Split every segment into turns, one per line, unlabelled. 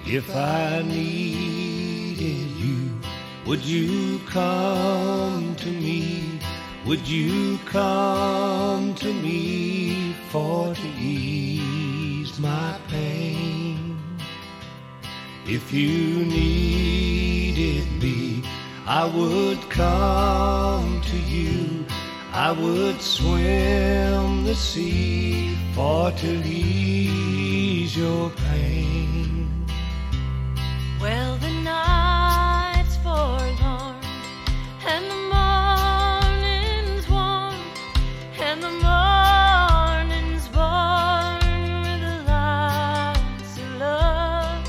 If I needed you, would you come to me? Would you come to me for to ease my pain? If you needed me, I would come to you. I would swim the sea for to ease your pain.
Well, the night's forlorn, and the morning's warm, and the morning's born with the lights of love.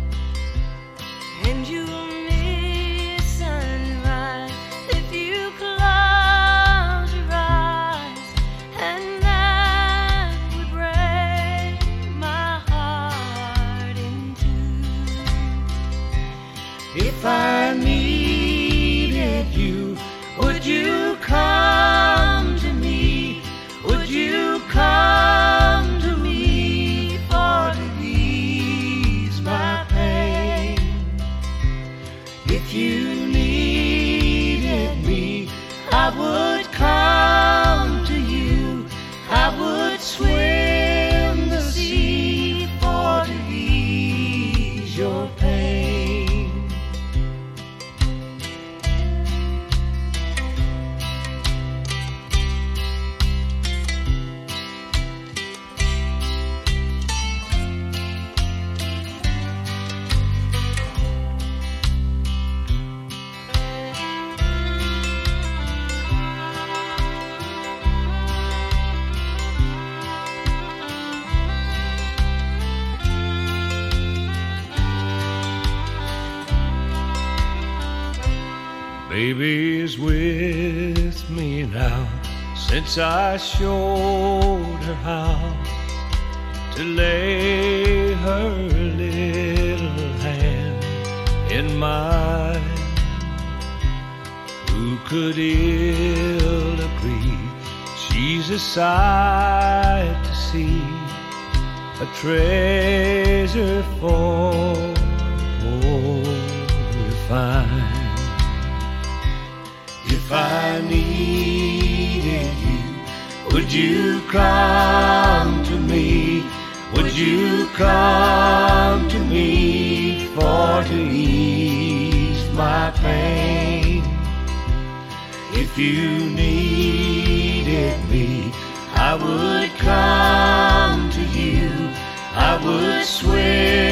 And you'll miss sunrise if you close your eyes, and that would break my heart in two.
If I needed you, would you come to me? Would you come to me for to ease my pain? If you needed me, I would come to you. I would swim the sea for to ease your pain. Baby's with me now, since I showed her how to lay her little hand in mine. Who could ill agree? She's a sight to see, a treasure for refined. If I needed you, would you come to me? Would you come to me for to ease my pain? If you needed me, I would come to you. I would swim